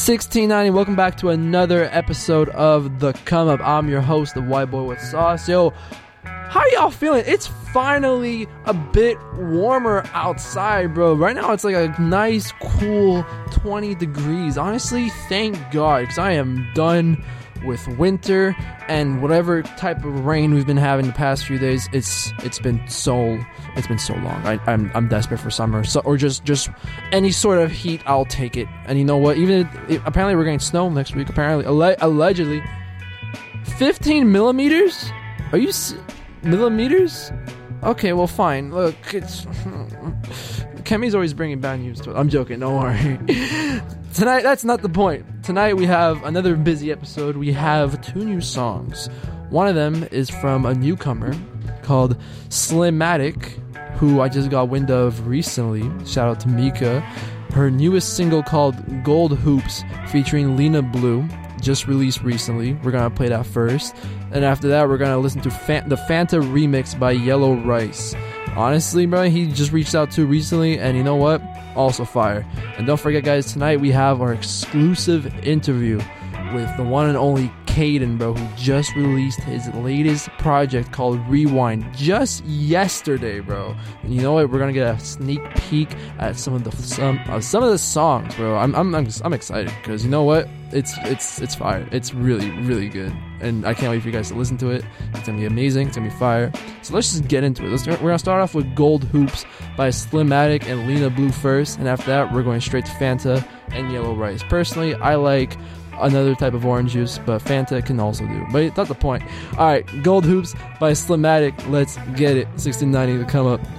1690, welcome back to another episode of The Come Up. I'm your host, the White Boy with Sauce. Yo, how y'all feeling? It's finally a bit warmer outside, bro. Right now it's like a nice, cool 20 degrees. Honestly, thank God, because I am done with winter and whatever type of rain we've been having the past few days. It's been so long. I'm desperate for summer, or just any sort of heat. I'll take it. And you know what? Apparently we're getting snow next week. Apparently, allegedly, 15 millimeters. Are you millimeters? Okay, well, fine. Look, it's Kemi's always bringing bad news to it. I'm joking. Don't worry. Tonight, that's not the point. Tonight we have another busy episode. We have 2 new songs. One of them is from a newcomer called Slimmatic, who I just got wind of recently. Shout out to Mika. Her newest single called Gold Hoops featuring Lena Blue just released recently. We're gonna play that first, and after that we're gonna listen to the Fanta remix by Yellow Rice. Honestly, bro, he just reached out to recently, and you know what? Also fire. And don't forget, guys, tonight we have our exclusive interview with the one and only Caden, bro, who just released his latest project called Rewind just yesterday, bro. And you know what? We're gonna get a sneak peek at some of the songs, bro. I'm excited because you know what? It's fire. It's really, really good, and I can't wait for you guys to listen to it. It's gonna be amazing. It's gonna be fire. So let's just get into it. We're gonna start off with Gold Hoops by Slimmatic and Lena Blue first, and after that we're going straight to Fanta and Yellow Rice. Personally, I like another type of orange juice, but Fanta can also do. But that's the point. Alright, Gold Hoops by Slimmatic. Let's get it. 1690 to come up.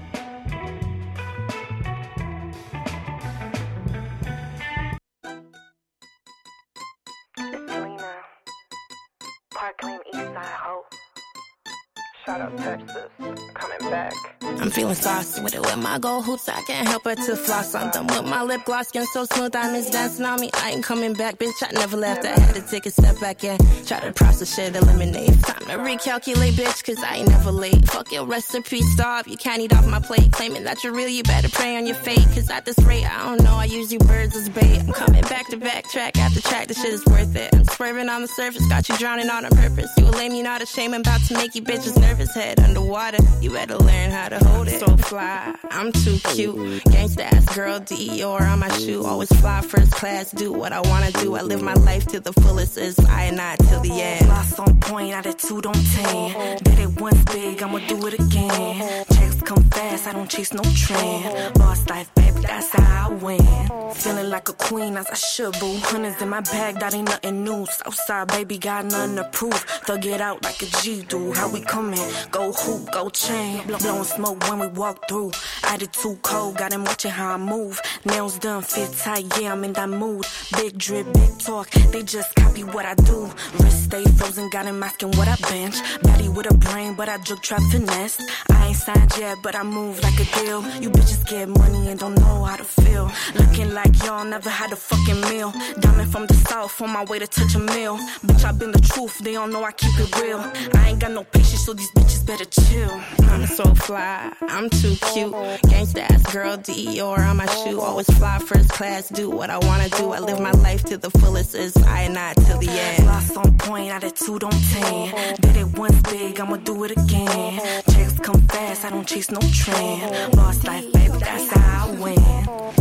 Shout out Texas, coming back. I'm feeling saucy with it with my gold hoops. I can't help but to floss. I'm done with my lip gloss, skin so smooth. I miss dancing on me. I ain't coming back, bitch. I never left. I had to take a step back and try to process shit, eliminate. Time to recalculate, bitch, cause I ain't never late. Fuck your recipe, starve. You can't eat off my plate. Claiming that you're real, you better pray on your fate. Cause at this rate, I don't know. I use you birds as bait. I'm coming back to back, track after track. This shit is worth it. I'm swerving on the surface, got you drowning on purpose. You a lame, you not ashamed. I'm about to make you bitches nervous. Head underwater, you better learn how to hold it. So fly, I'm too cute. Gangsta ass girl, Dior on my shoe. Always fly first class, do what I wanna do. I live my life to the fullest, is I and I till the end. Lost on point, attitude on 10. Did it once big, I'ma do it again. Checks come fast, I don't chase no trend. Boss life, baby, that's how I win. Feeling like a queen as I should, boo. Hundreds in my bag, that ain't nothing new. Southside, baby, got nothing to prove. Thug it out like a G do. How we coming? Go hoop, go chain. Blowing smoke when we walk through. Attitude cold, got him watching how I move. Nails done, fit tight, yeah, I'm in that mood. Big drip, big talk, they just copy what I do. Wrist stay frozen, got him asking what I bench. Body with a brain, but I drug trap finesse. I ain't signed yet, but I move like a deal. You bitches get money and don't know how to feel. Looking like y'all never had a fucking meal. Diamond from the south, on my way to touch a meal. Bitch, I been the truth, they don't know I keep it real. I ain't got no patience, so these bitches better chill. I'm so fly, I'm too cute. Gangsta ass girl, Dior on my shoe. Always fly first class, do what I wanna do. I live my life to the fullest, is I and I till the end. Lost on point, attitude on 10. Did it once big, I'ma do it again. Checks come fast, I don't chase no trend. Boss life, baby, that's how I win.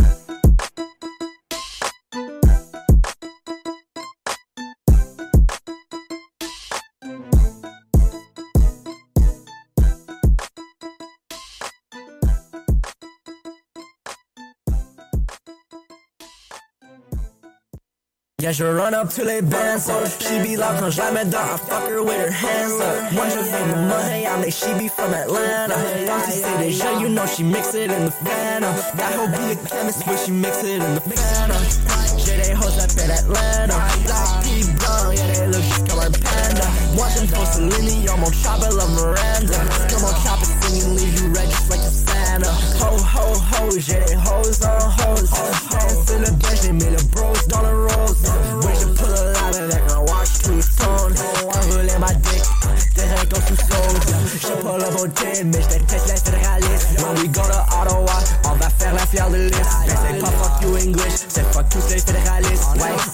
Yeah, she run up till they bounce up. She be like, quand je la mets dans, I fuck her with her hands up. Moi je viens de Miami, she be from Atlanta. Quand tu sais déjà, you know she mix it in the Fanta. That hoe be a chemist, but she mix it in the Fanta. J'ai des hoes that fait Atlanta. Black tea blonde, yeah, they look just comme un panda. Moi j'aime trop Celine, on mon chopper, love Miranda. Come on, chopper singing, leave you red just like a Santa. Ho, ho, ho, j'ai des hoes on hoes. Hands in the bench, they made the bros dans le rose. We should pull a lot of that and watch through stone. Enrouler ma dick, terrain comme sous-sol. Je pull up au gym, mais j'déteste les fédéralistes. When we go to Ottawa, on va faire la fière de liste. Mais c'est pas fuck you English, c'est fuck tous les fédéralistes. Ouais,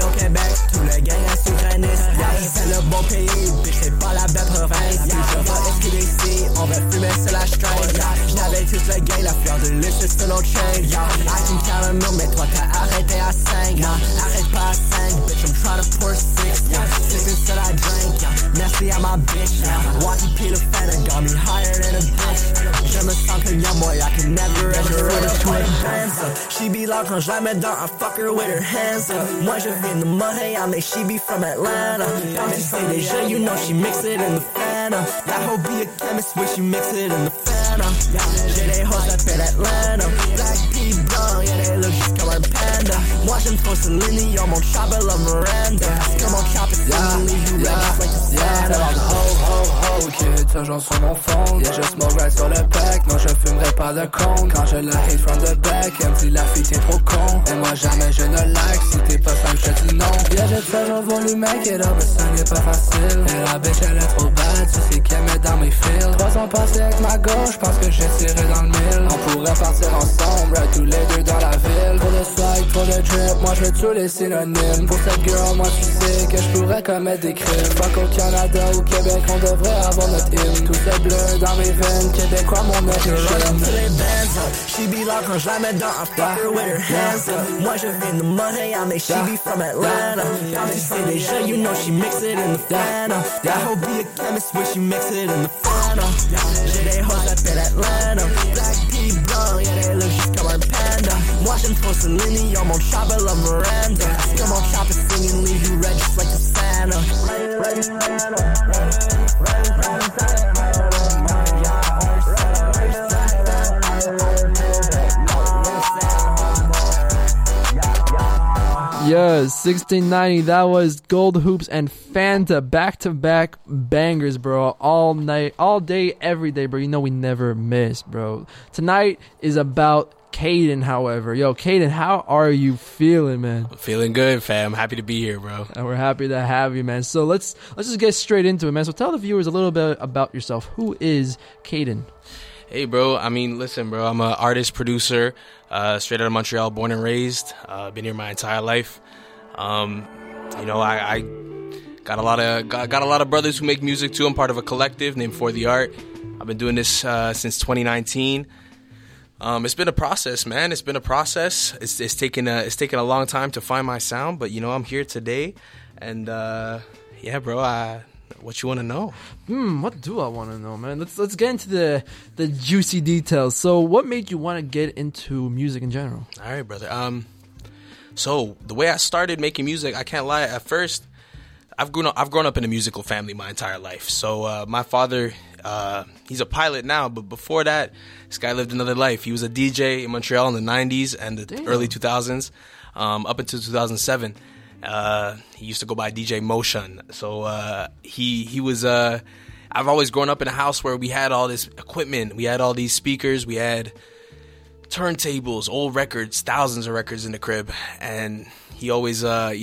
au Québec, tout le gang est souverainiste. C'est le bon pays, bitch, c'est pas la belle province. Si je vais esquiver ici, on va fumer sur la strike. J'avais tout le gang, la fleur de luxe sur nos chains. Acting caramel, mais toi t'as arrêté à 5. Arrête pas à 5, bitch, I'm tryna pour 6. Sipping sur la drink, merci à ma bitch. Walking P the fan got me higher than a bitch. Je me sens comme young boy, I can never ever dance. She be loud quand je la mets dans, I fuck her with her hands up. Moi je viens de Montréal, mais she be from Atlanta. Quand tu sais déjà, you know she mix it in the Fanta. That hoe be a chemist, wish you mix it in the Fanta. J'ai des hoes that fait Atlanta. Black pea blanc, yeah they look just comme un panda. Moi j'aime trop Celine, yo mon chopper love Miranda. Come on chopper, leave you red just like the Santa. Ho, kid, toujours sur mon phone. Yeah, je smoke right sur le pack. Non, je fumerai pas de con. Quand je la hate from the back, elle me dit la fille t'es trop con. Et moi jamais je ne like. Si t'es pas fan, je te dis non. Yeah, j'ai toujours voulu make it up, mais ça n'est pas facile. Et la bitch elle est trop bad, tu sais qu'elle met dans mes fils. 3 ans passés avec ma gauche, pense que j'ai tiré dans le mille. On pourrait partir ensemble, right, tous les deux dans la ville. Pour le swag, pour le drip, moi je veux tous les synonymes. Pour cette girl, moi tu sais que je pourrais commettre des crimes. Fuck au Canada ou Québec, on devrait avoir notre hymne. Tout ce bleu dans mes veines, québécois mon mec est jeune. She be loud quand je la mets dans, I fuck her with her hands up. Moi je viens de Montréal, mais she be from Atlanta. Quand tu sais déjà, you know she mix it in the Fanta. That hoe be a chemist, wish you mix it in the Fanta. J'ai des hoes that fait Atlanta. Black pea blanc, yeah they look just comme un panda. Moi j'aime trop Celine, yo mon chopper love Miranda. Come on chopper singing, leave you red just like the Santa. Yeah, 1690. That was Gold Hoops and Fanta, back-to-back bangers, bro. All night, all day, every day, bro. You know we never miss, bro. Tonight is about Caden, however. Yo, Caden, how are you feeling, man? Feeling good, fam. Happy to be here, bro. And we're happy to have you, man. So let's just get straight into it, man. So tell the viewers a little bit about yourself. Who is Caden? Hey, bro. I mean, listen, bro. I'm an artist, producer, straight out of Montreal, born and raised. Been here my entire life. You know, I got a lot of brothers who make music too. I'm part of a collective named For the Art. I've been doing this since 2019. It's been a process, man. It's been a process. It's taken a long time to find my sound, but you know, I'm here today, and yeah, bro. What you want to know? What do I want to know, man? Let's get into the juicy details. So, what made you want to get into music in general? All right, brother. So the way I started making music, I can't lie. At first, I've grown up in a musical family my entire life. So my father, he's a pilot now, but before that, this guy lived another life. He was a DJ in Montreal in the 90s and the early 2000s, up until 2007. He used to go by DJ Motion. So he was. I've always grown up in a house where we had all this equipment. We had all these speakers. We had turntables, old records, thousands of records in the crib, and he always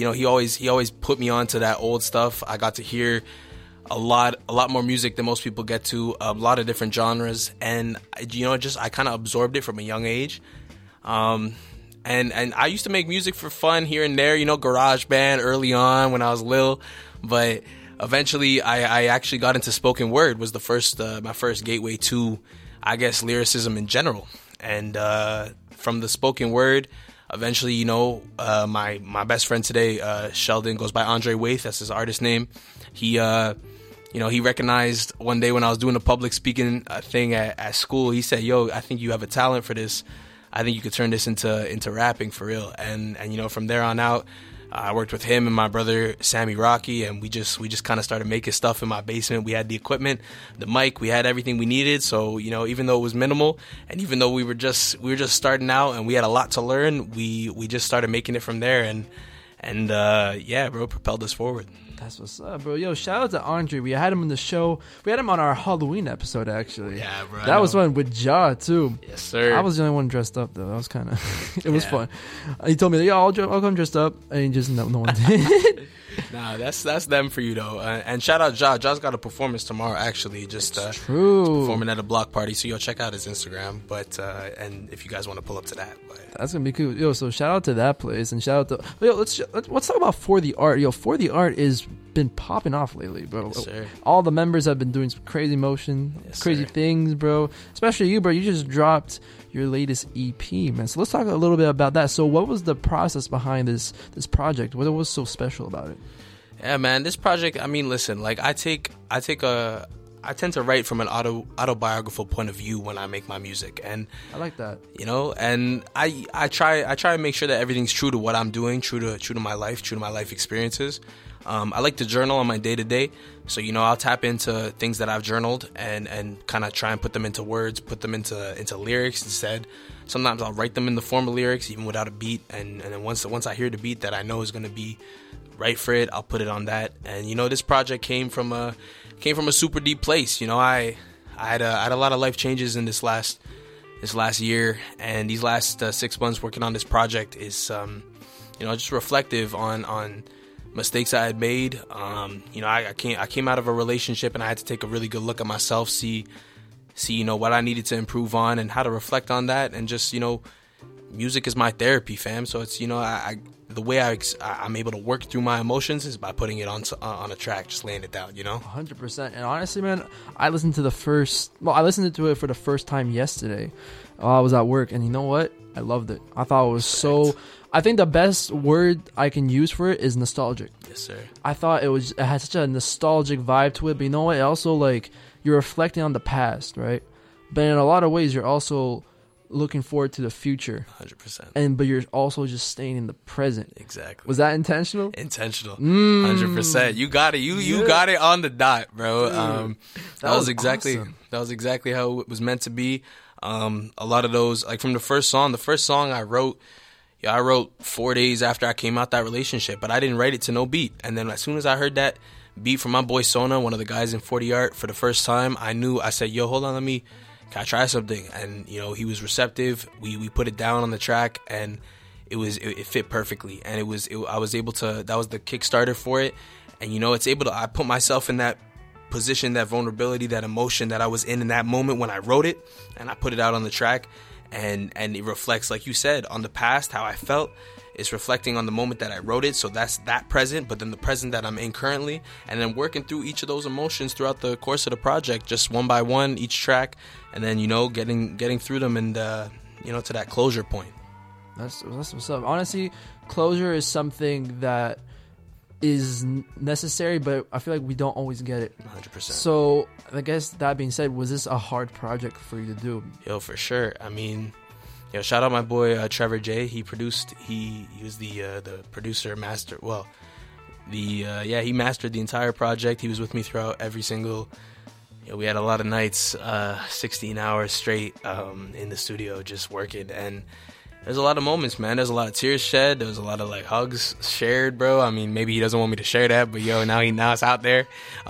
put me onto that old stuff. I got to hear a lot more music than most people get to, a lot of different genres, and I kind of absorbed it from a young age. And I used to make music for fun here and there, garage band early on when I was little, but eventually I actually got into spoken word. Was my first gateway to, I guess, lyricism in general. And from the spoken word, eventually, my best friend today, Sheldon, goes by Andre Waith. That's his artist name. He recognized one day when I was doing a public speaking thing at school. He said, "Yo, I think you have a talent for this. I think you could turn this into rapping for real." And from there on out, I worked with him and my brother Sammy Rocky, and we just kind of started making stuff in my basement. We had the equipment, the mic, we had everything we needed. So even though it was minimal, and even though we were just starting out, and we had a lot to learn, we just started making it from there, and yeah, bro, propelled us forward. That's what's up, bro. Yo, shout out to Andre. We had him on the show. We had him on our Halloween episode, actually. Yeah, bro. That was fun with Ja, too. Yes, sir. I was the only one dressed up, though. That was it was fun. He told me, "Yo, I'll come dressed up," and no one did. Nah, that's them for you though. And shout out Ja. Ja's got a performance tomorrow. Actually, just True. performing at a block party. So yo, check out his Instagram. But and if you guys want to pull up to that, but That's gonna be cool. Yo, so shout out to that place and shout out to yo. Let's talk about For the Art. Yo, For the Art is been popping off lately, bro. Yes, sir. All the members have been doing some crazy motion, Yes, crazy sir. things, bro. Especially you, bro. You just dropped your latest EP, man. So let's talk a little bit about that. So what was the process behind this project? What was so special about it? yeah, man, this project. I mean, listen, like I tend to write from an autobiographical point of view when I make my music, and I like that. you know, and I try and make sure that everything's true to what I'm doing, true to my life experiences. I like to journal on my day-to-day, so you know I'll tap into things that I've journaled and kind of try and put them into words, put them into lyrics instead. Sometimes I'll write them in the form of lyrics even without a beat, and then once I hear the beat that I know is going to be right for it, I'll put it on that. And you know, this project came from a super deep place. You know, I had a lot of life changes in this last year, and these last 6 months working on this project is you know, just reflective on mistakes I had made. You know, I came out of a relationship and I had to take a really good look at myself, see you know what I needed to improve on and how to reflect on that. And just, you know, music is my therapy, fam. So it's, you know, the way I'm able to work through my emotions is by putting it on a track, just laying it down, you know. 100%. And honestly, man, I listened to it for the first time yesterday while I was at work, and you know what? I loved it. I thought it was so. I think the best word I can use for it is nostalgic. Yes, sir. I thought it had such a nostalgic vibe to it, but you know what? It also, like, you're reflecting on the past, right? But in a lot of ways, you're also looking forward to the future. 100%. But you're also just staying in the present. Exactly. Was that intentional? Intentional. 100%. You got it. You got it on the dot, bro. That was exactly awesome. That was exactly how it was meant to be. A lot of those, like from the first song I wrote 4 days after I came out that relationship, but I didn't write it to no beat. And then as soon as I heard that beat from my boy Sona, one of the guys in 40 Art, for the first time, I said, yo, hold on, can I try something? And, you know, he was receptive. We put it down on the track, and it fit perfectly. And I was able to, that was the Kickstarter for it. And, you know, I put myself in that position, that vulnerability, that emotion that I was in that moment when I wrote it, and I put it out on the track. And it reflects, like you said, on the past, how I felt. It's reflecting on the moment that I wrote it, so that's that present, but then the present that I'm in currently, and then working through each of those emotions throughout the course of the project, just one by one, each track, and then, you know, getting through them and, you know, to that closure point. That's what's up. Honestly, closure is something that is necessary, but I feel like we don't always get it. 100%. So, I guess that being said, was this a hard project for you to do? Yo, for sure. I mean, yo, shout out my boy Trevor J. He produced. He was the producer, master. Well, he mastered the entire project. He was with me throughout every single. You know, we had a lot of nights, 16 hours straight in the studio just working, and there's a lot of moments, man. There's a lot of tears shed. There's a lot of like hugs shared, bro. I mean, maybe he doesn't want me to share that, but yo, now it's out there.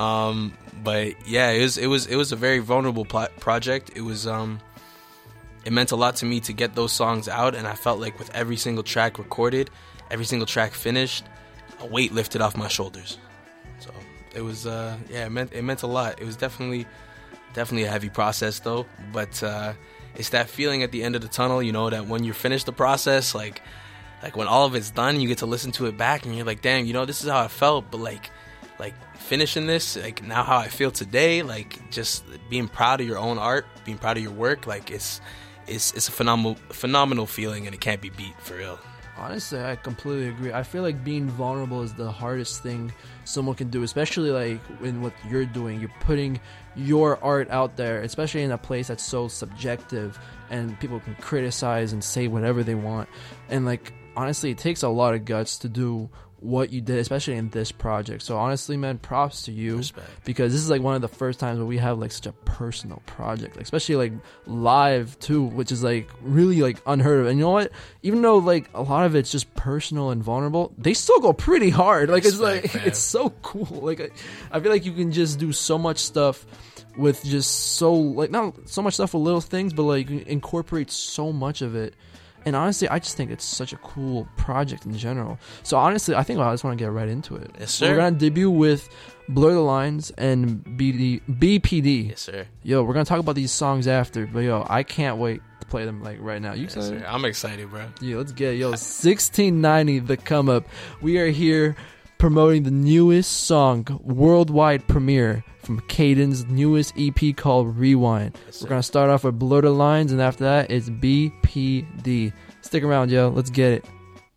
But yeah, it was a very vulnerable project. It was it meant a lot to me to get those songs out, and I felt like with every single track recorded, every single track finished, a weight lifted off my shoulders. So it was it meant a lot. It was definitely a heavy process though, but it's that feeling at the end of the tunnel, you know, that when you finish the process, like when all of it's done, you get to listen to it back and you're like, damn, you know, this is how I felt, but like finishing this, like now how I feel today, like just being proud of your own art, being proud of your work, like it's a phenomenal feeling, and it can't be beat, for real. Honestly, I completely agree. I feel like being vulnerable is the hardest thing someone can do, especially like in what you're doing. You're putting your art out there, especially in a place that's so subjective and people can criticize and say whatever they want. And like, honestly, it takes a lot of guts to do what you did, especially in this project. So honestly, man, props to you. Respect. Because this is like one of the first times where we have like such a personal project, like, especially like live too, which is like really like unheard of. And you know what, even though like a lot of it's just personal and vulnerable, they still go pretty hard. Like, Respect, it's like man. it's so cool. Like I feel like you can just do so much stuff with just so like, not so much stuff with little things, but like you incorporate so much of it. And honestly, I just think it's such a cool project in general. So honestly, I think I just want to get right into it. Yes, sir. We're going to debut with Blur the Lines and BPD. Yes, sir. Yo, we're going to talk about these songs after. But yo, I can't wait to play them like right now. You Yes, excited? sir. I'm excited, bro. Yeah, let's get it. Yo, 1690, The Come Up. We are here promoting the newest song, worldwide premiere from Caden's newest EP called Rewind. Yes, We're going to start off with Blur the Lines, and after that, it's BPD. Stick around, yo. Let's get it.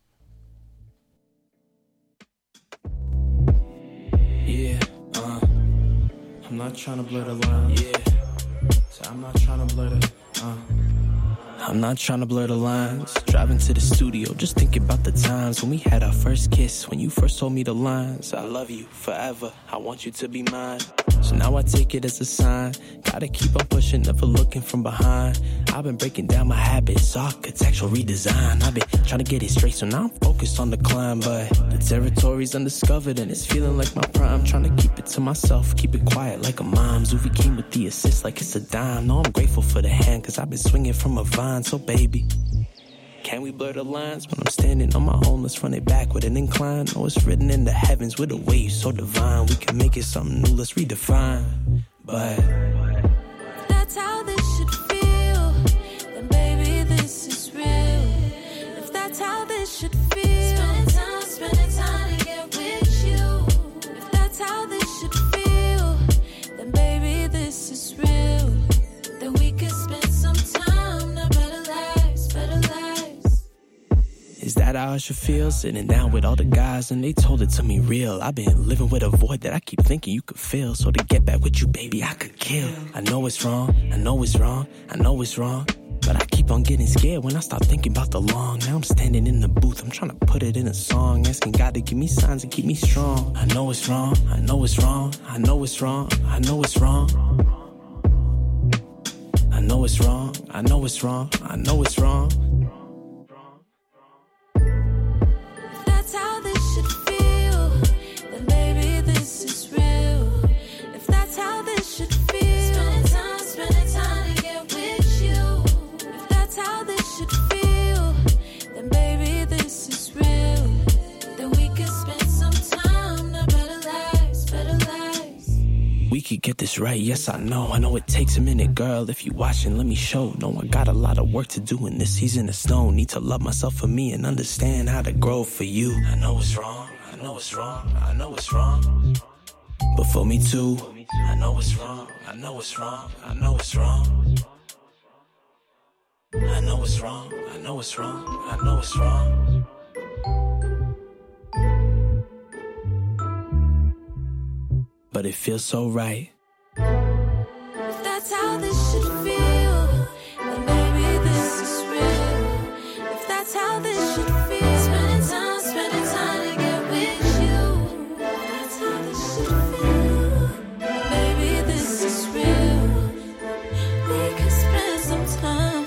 Yeah, I'm not trying to blur the lines. Yeah, so I'm not trying to blur the, I'm not trying to blur the lines. Driving to the studio, just thinking about the times when we had our first kiss. When you first told me the lines, I love you forever, I want you to be mine. So now I take it as a sign. Gotta keep on pushing, never looking from behind. I've been breaking down my habits, architectural redesign. I've been trying to get it straight, so now I'm focused on the climb. But the territory's undiscovered and it's feeling like my prime. Trying to keep it to myself, keep it quiet like a mom. Zuvi came with the assist like it's a dime. No, I'm grateful for the hand, cause I've been swinging from a vine. So baby, can we blur the lines? When I'm standing on my own, let's run it back with an incline. Oh, it's written in the heavens with a way so divine. We can make it something new, let's redefine. But that's how this should feel. Then baby, this is real. If that's how this should feel, spending time to get with you. If that's how this should feel, then baby, this is real. Then we can spend some time, now better lives, better lives. is that how I should feel? Sitting down with all the guys and they told it to me real. I've been living with a void that I keep thinking you could fill. So to get back with you, baby, I could kill. I know it's wrong, I know it's wrong, I know it's wrong. But I keep on getting scared when I start thinking about the long. Now I'm standing in the booth, I'm trying to put it in a song. Asking God to give me signs and keep me strong. I know it's wrong, I know it's wrong, I know it's wrong, I know it's wrong. I know it's wrong, I know it's wrong, I know it's wrong. If that's how this should feel, then baby, this is real. If that's how this should feel, spending time to get with you. If that's how this should feel, then baby, this is real. Then we can spend some time, now better lives, better lives. We could get this right, yes I know it takes a minute, girl. If you watching, let me show. No, I got a lot of work to do in this season of snow. Need to love myself for me and understand how to grow for you. I know it's wrong, I know it's wrong, I know it's wrong. But for me too, I know it's wrong, I know it's wrong, I know it's wrong. I know it's wrong, I know it's wrong, I know it's wrong. But it feels so right. If that's how this should feel, then baby, this is real. If that's how this should feel, spending time to get with you. If that's how this should feel, then baby, this is real. We can spend some time.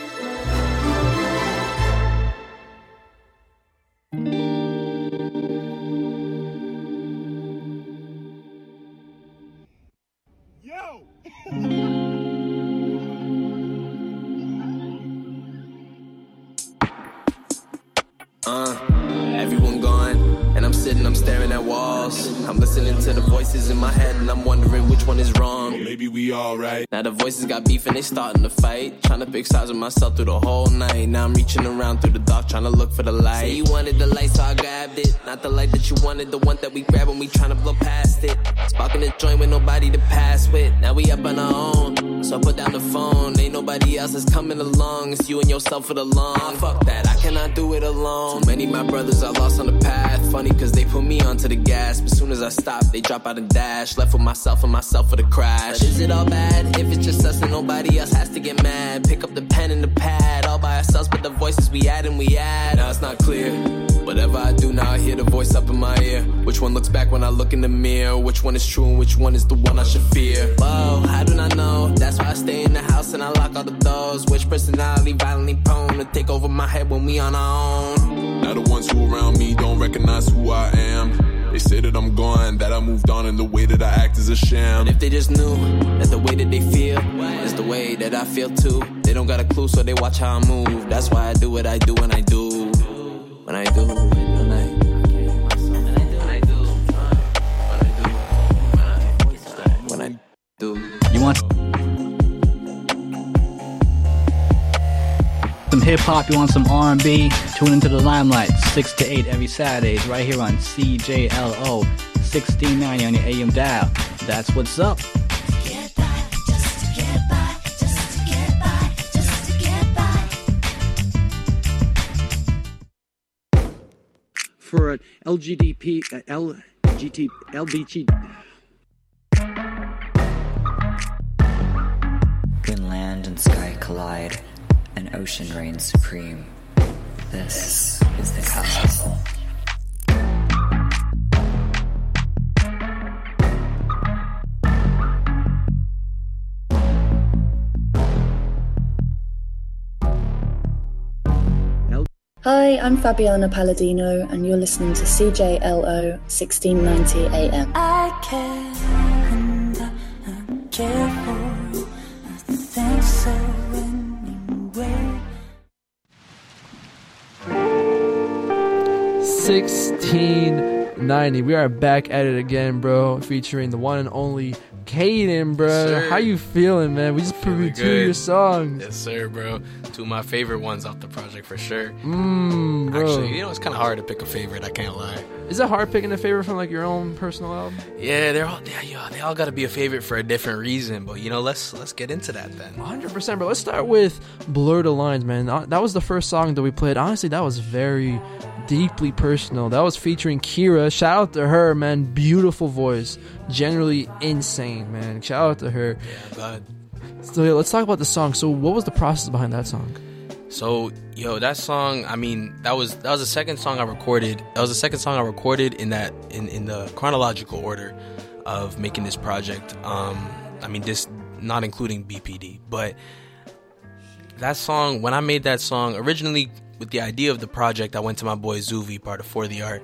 Everyone gone, and I'm sitting, I'm staring at walls. I'm listening to the voices in my head, and I'm wondering which one is wrong. Maybe we all right. Now the voices got beef and they starting to fight. Trying to pick sides with myself through the whole night. Now I'm reaching around through the dark, trying to look for the light. Say you wanted the light, so I grabbed it. Not the light that you wanted, the one that we grab when we trying to blow past it. Sparking the joint with nobody to pass with. Now we up on our own, so I put down the phone. Ain't nobody else is coming along. It's you and yourself for the long. Fuck that, I cannot do it alone. Too many my brothers I lost on the path. Funny cause they put me onto the gas, but soon as I stop, they drop out and dash. Left with myself and myself for the crash. But is it all bad if it's just us and nobody else has to get mad? Pick up the pen and the pad, all by ourselves, but the voices we add and we add. Now it's not clear. Whatever I do now, I hear the voice up in my ear. Which one looks back when I look in the mirror? Which one is true and which one is the one I should fear? Whoa, I do not know. That's why I stay in the house and I lock all the doors. Which personality violently prone to take over my head when we on our own? Now the ones who around me don't recognize who I am. They say that I'm gone, that I moved on, and the way that I act is a sham. And if they just knew that the way that they feel is the way that I feel too, they don't got a clue, so they watch how I move. That's why I do what I do when I do. When I do. When I do. You want some hip-hop, you want some R&B, tune into the Limelight 6 to 8 every Saturdays right here on CJLO 1690 on your AM dial. That's what's up. For an LBG. When land and sky collide, and ocean reigns supreme, this is the castle. Hi, I'm Fabiana Palladino, and you're listening to CJLO 1690 AM. I care and I care for nothing so anyway. 1690. We are back at it again, bro. Featuring the one and only Caden, bro. Yes, how you feeling, man? We just previewed two of your songs. Yes, sir, bro. Two of my favorite ones off the project for sure. Bro. Actually, it's kind of hard to pick a favorite. I can't lie. Is it hard picking a favorite from like your own personal album? Yeah, they all got to be a favorite for a different reason. But let's get into that then. 100%, bro. Let's start with Blur the Lines, man. That was the first song that we played. Honestly, that was very deeply personal. That was featuring Kira. Shout out to her, man. Beautiful voice. Generally insane, man. Shout out to her. Yeah, God. So yeah, let's talk about the song. So what was the process behind that song? So, that song, I mean, that was the second song I recorded. That was the second song I recorded in the chronological order of making this project. I mean, this not including BPD, but that song, when I made that song, originally with the idea of the project, I went to my boy Zuvi, part of For the Art,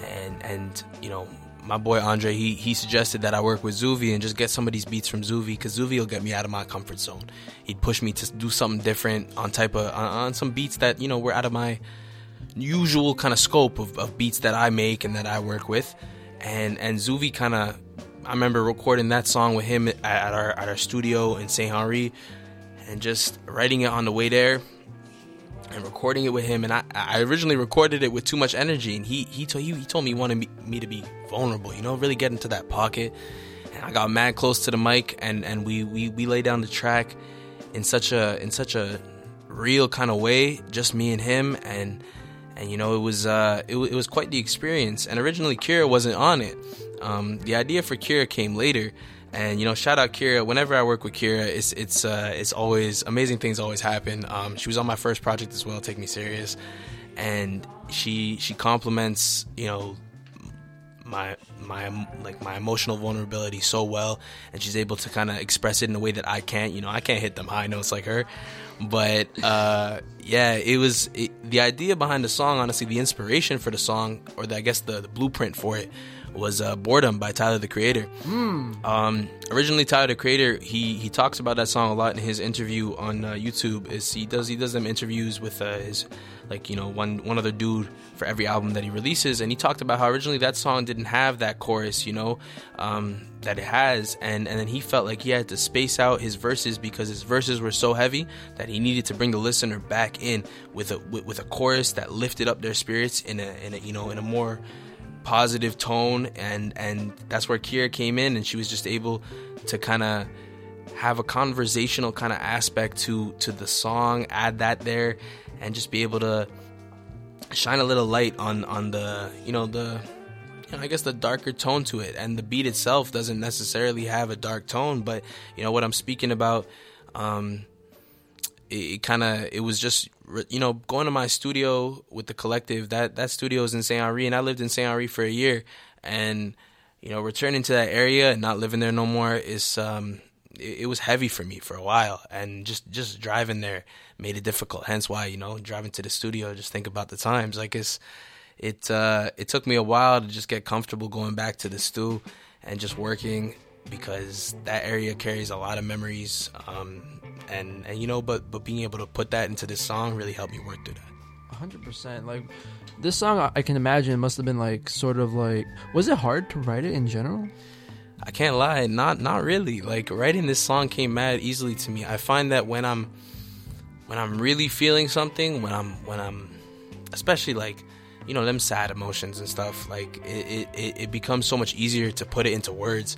and my boy Andre, he suggested that I work with Zuvi and just get some of these beats from Zuvi, because Zuvi will get me out of my comfort zone. He'd push me to do something different on some beats that were out of my usual kind of scope of beats that I make and that I work with. And Zuvi kind of, I remember recording that song with him at our studio in Saint Henri, and just writing it on the way there and recording it with him. And I originally recorded it with too much energy, and he told me he wanted me to be vulnerable, really get into that pocket. And I got mad close to the mic, and we laid down the track in such a real kind of way, just me and him, and it was quite the experience. And originally Kira wasn't on it. The idea for Kira came later. And shout out Kira. Whenever I work with Kira, it's always amazing things always happen. She was on my first project as well, Take Me Serious, and she compliments my emotional vulnerability so well, and she's able to kind of express it in a way that I can't. I can't hit them high notes like her, but the idea behind the song. Honestly, the inspiration for the song, or the blueprint for it, was Boredom by Tyler the Creator. Originally Tyler the Creator, he talks about that song a lot in his interview on YouTube. He does them interviews with his one other dude for every album that he releases, and he talked about how originally that song didn't have that chorus that it has, and then he felt like he had to space out his verses because his verses were so heavy that he needed to bring the listener back in with a chorus that lifted up their spirits in a more positive tone, and that's where Kira came in, and she was just able to kind of have a conversational kind of aspect to the song, add that there, and just be able to shine a little light on the the darker tone to it. And the beat itself doesn't necessarily have a dark tone, but what I'm speaking about, it was just going to my studio with the collective. That studio is in Saint Henri, and I lived in Saint Henri for a year, and returning to that area and not living there no more is it was heavy for me for a while, and just driving there made it difficult. Hence why driving to the studio, just think about the times, like it took me a while to just get comfortable going back to the stew and just working, because that area carries a lot of memories. And you know, but being able to put that into this song really helped me work through that. 100%. Like, this song, I can imagine it must have been like sort of like, was it hard to write it in general? I can't lie, not really. Like, writing this song came mad easily to me. I find that when I'm really feeling something, when I'm especially like, you know, them sad emotions and stuff, like it becomes so much easier to put it into words.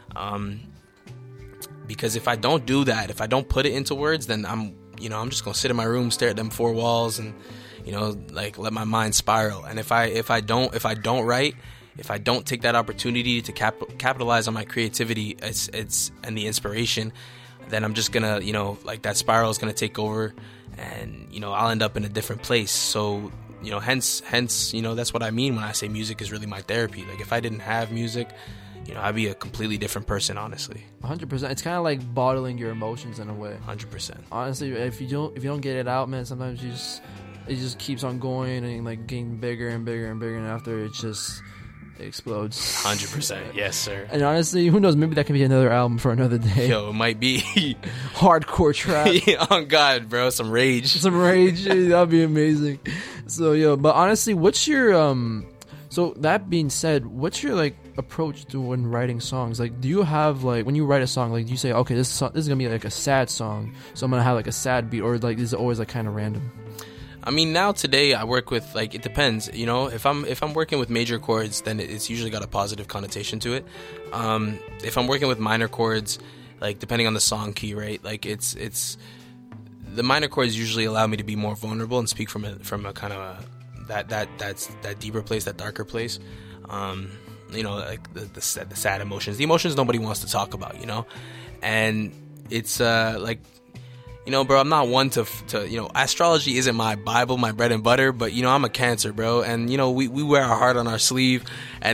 Because if I don't do that, if I don't put it into words, then I'm just gonna sit in my room, stare at them four walls, and, you know, like, let my mind spiral. And if I don't write, if I don't take that opportunity to capitalize on my creativity, and the inspiration, then I'm just gonna, you know, like, that spiral is gonna take over, and, you know, I'll end up in a different place. So, you know, hence, you know, that's what I mean when I say music is really my therapy. Like, if I didn't have music, you know, I'd be a completely different person, honestly. 100%. It's kind of like bottling your emotions in a way. 100%. Honestly, if you don't get it out, man, sometimes it just keeps on going and, like, getting bigger and bigger and bigger, and after it just explodes. 100%. Yes, sir. And honestly, who knows? Maybe that can be another album for another day. Yo, it might be. Hardcore trap. Yeah, oh God, bro, some rage. That'd be amazing. So, yo, but honestly, what's your so that being said, what's your, like, approach to when writing songs? Like, do you have, like, when you write a song, like, do you say, okay, this is gonna be like a sad song, so I'm gonna have like a sad beat, or like is it always like kind of random? I mean, now today I work with, like, it depends, you know. If I'm working with major chords, then it's usually got a positive connotation to it. If I'm working with minor chords, like, depending on the song key, right? Like, it's the minor chords usually allow me to be more vulnerable and speak from a kind of that deeper place, that darker place. You know, like the sad emotions, the emotions nobody wants to talk about, you know. And it's like, you know, bro, I'm not one to you know, astrology isn't my Bible, my bread and butter, but, you know, I'm a Cancer, bro, and, you know, we wear our heart on our sleeve, and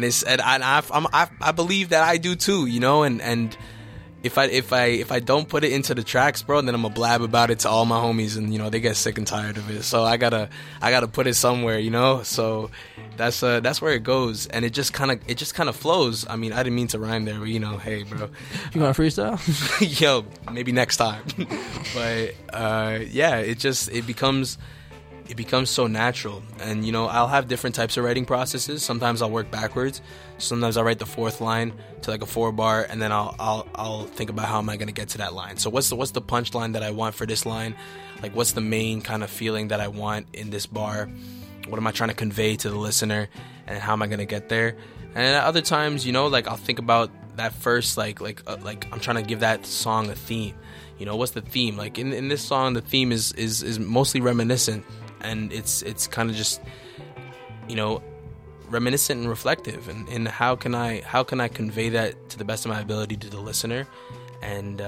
I believe that I do too, you know, and if I don't put it into the tracks, bro, then I'm gonna blab about it to all my homies, and, you know, they get sick and tired of it. So I gotta put it somewhere, you know. So that's where it goes, and it just kind of flows. I mean, I didn't mean to rhyme there, but, you know, hey, bro, you want to freestyle? Yo, maybe next time. But yeah, it becomes so natural. And, you know, I'll have different types of writing processes. Sometimes I'll work backwards. Sometimes I'll write the fourth line to like a 4-bar, and then I'll think about how am I going to get to that line. So what's the punchline that I want for this line? Like, what's the main kind of feeling that I want in this bar? What am I trying to convey to the listener, and how am I going to get there? And at other times, you know, like, I'll think about that first, like I'm trying to give that song a theme. You know, what's the theme? Like, in this song, the theme is mostly reminiscent. And it's kind of just, you know, reminiscent and reflective, and how can I convey that to the best of my ability to the listener, and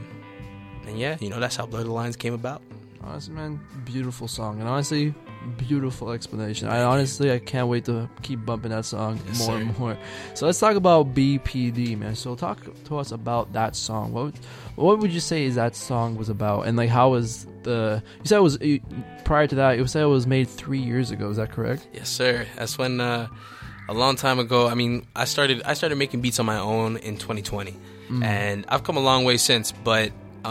yeah, you know, that's how Blur the Lines came about. Honestly, man, beautiful song, and honestly, beautiful explanation. I can't wait to keep bumping that song more and more. So let's talk about BPD, man. So talk to us about that song. What would you say that song was about, and like how was you said it was prior to that? You said it was made 3 years ago. Is that correct? Yes, sir. That's when a long time ago. I mean, I started making beats on my own in 2020, and I've come a long way since. But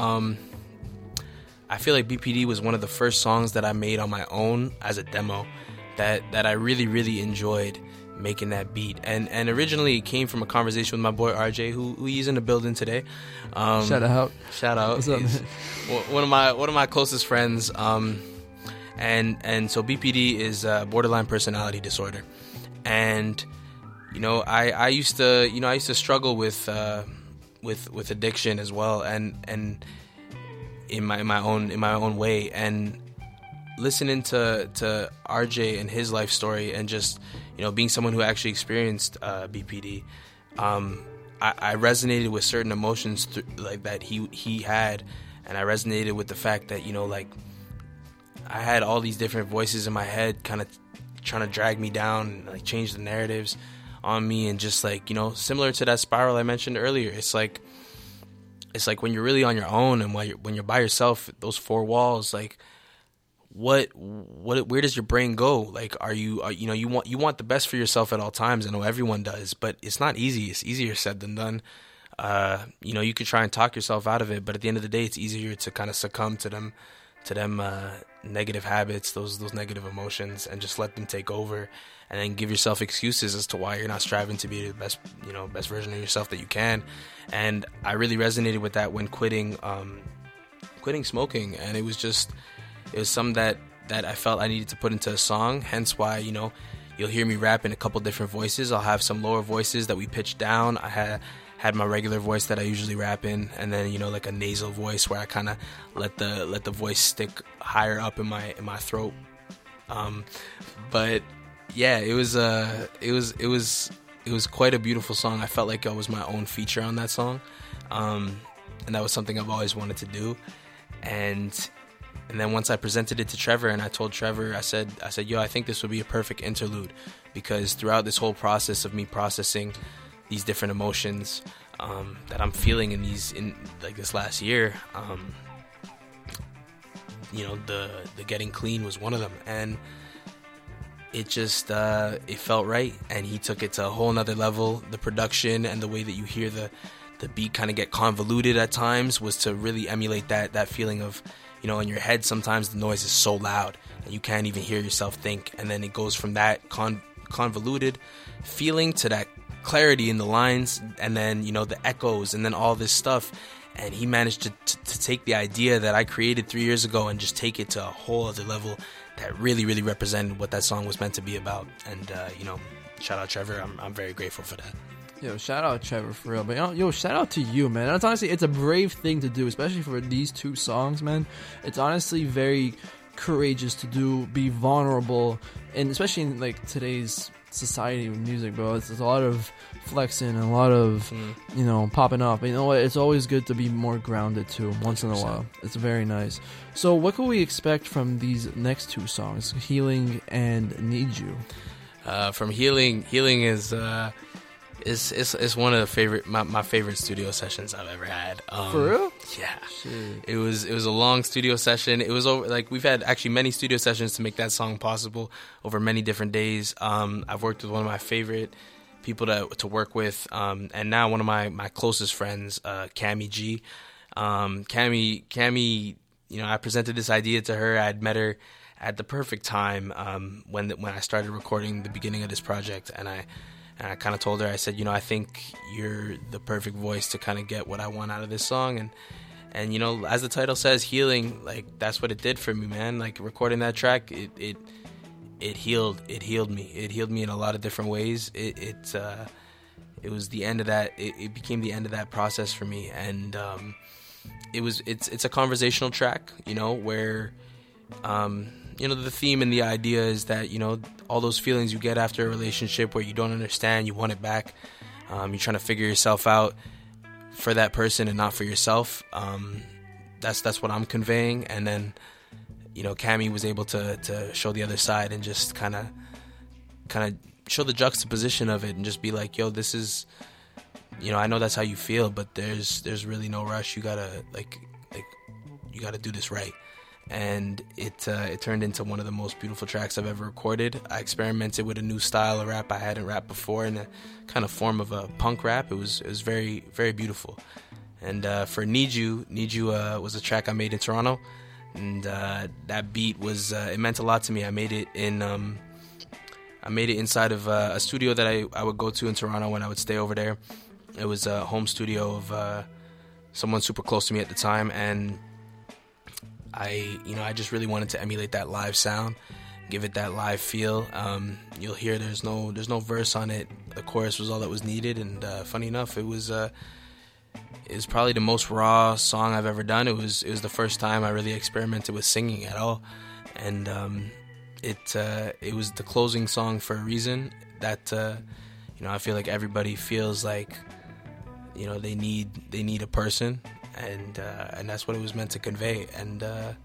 I feel like BPD was one of the first songs that I made on my own as a demo that I really, really enjoyed making that beat. And originally it came from a conversation with my boy RJ, who he's in the building today. Shout out. What's up, man? One of my closest friends. And so BPD is borderline personality disorder. And, you know, I used to struggle with addiction as well, and in my own way. And listening to RJ and his life story, and just, you know, being someone who actually experienced BPD, I resonated with certain emotions like that he had, and I resonated with the fact that, you know, like, I had all these different voices in my head kind of trying to drag me down and, like, change the narratives on me, and just, like, you know, similar to that spiral I mentioned earlier. It's like when you're really on your own, and when you're by yourself, those four walls, like, where does your brain go? Like, you want the best for yourself at all times. I know everyone does, but it's not easy. It's easier said than done. You could try and talk yourself out of it, but at the end of the day, it's easier to kind of succumb to them negative habits, those negative emotions, and just let them take over, and then give yourself excuses as to why you're not striving to be the best version of yourself that you can. And I really resonated with that when quitting smoking, and it was something that I felt I needed to put into a song. Hence why, you'll hear me rap in a couple different voices. I'll have some lower voices that we pitch down. I had my regular voice that I usually rap in, and then like a nasal voice where I kind of let the voice stick higher up in my throat. But yeah, it was quite a beautiful song. I felt like I was my own feature on that song, and that was something I've always wanted to do. And then once I presented it to Trevor, and I told Trevor, I said, yo, I think this would be a perfect interlude, because throughout this whole process of me processing these different emotions that I'm feeling in this last year, the getting clean was one of them, and it just it felt right, and he took it to a whole nother level. The production and the way that you hear the beat kind of get convoluted at times was to really emulate that feeling of, in your head sometimes the noise is so loud and you can't even hear yourself think, and then it goes from that convoluted feeling to that clarity in the lines, and then the echoes, and then all this stuff. And he managed to take the idea that I created 3 years ago and just take it to a whole other level that really, really represented what that song was meant to be about. And shout out Trevor. I'm very grateful for that. Yo, shout out Trevor for real. But shout out to you, man. It's honestly, it's a brave thing to do, especially for these two songs, man. It's honestly very courageous to be vulnerable, and especially in like today's society with music, bro. It's a lot of flexing and a lot of popping off. But you know what? It's always good to be more grounded too, once 100%. In a while. It's very nice. So what can we expect from these next two songs, Healing and Need You? From Healing is it's one of the my favorite studio sessions I've ever had. For real? Yeah. Shit. It was a long studio session. It was over, like, we've had actually many studio sessions to make that song possible over many different days. I've worked with one of my favorite people to work with, and now one of my closest friends, Cammy G. Cammy, I presented this idea to her. I'd met her at the perfect time when I started recording the beginning of this project, and I kind of told her, I said, I think you're the perfect voice to kind of get what I want out of this song. And as the title says, Healing, like, that's what it did for me, man. Like, recording that track, it healed me. It healed me in a lot of different ways. It was the end of that. It became the end of that process for me. And it's a conversational track, where the theme and the idea is that, all those feelings you get after a relationship where you don't understand, you want it back. You're trying to figure yourself out for that person and not for yourself. That's what I'm conveying. And then, Cammy was able to show the other side and just kind of show the juxtaposition of it and just be like, yo, this is, I know that's how you feel, but there's really no rush. You gotta you gotta do this right. And it turned into one of the most beautiful tracks I've ever recorded. I experimented with a new style of rap I hadn't rapped before, in a kind of form of a punk rap. It was very, very beautiful. And for Need You was a track I made in Toronto, and that beat was it meant a lot to me. I made it inside of a studio that I would go to in Toronto when I would stay over there. It was a home studio of someone super close to me at the time, and I just really wanted to emulate that live sound, give it that live feel. You'll hear there's no verse on it. The chorus was all that was needed, and funny enough, it was probably the most raw song I've ever done. It was the first time I really experimented with singing at all, and it was the closing song for a reason. That I feel like everybody feels like they need a person. And that's what it was meant to convey, and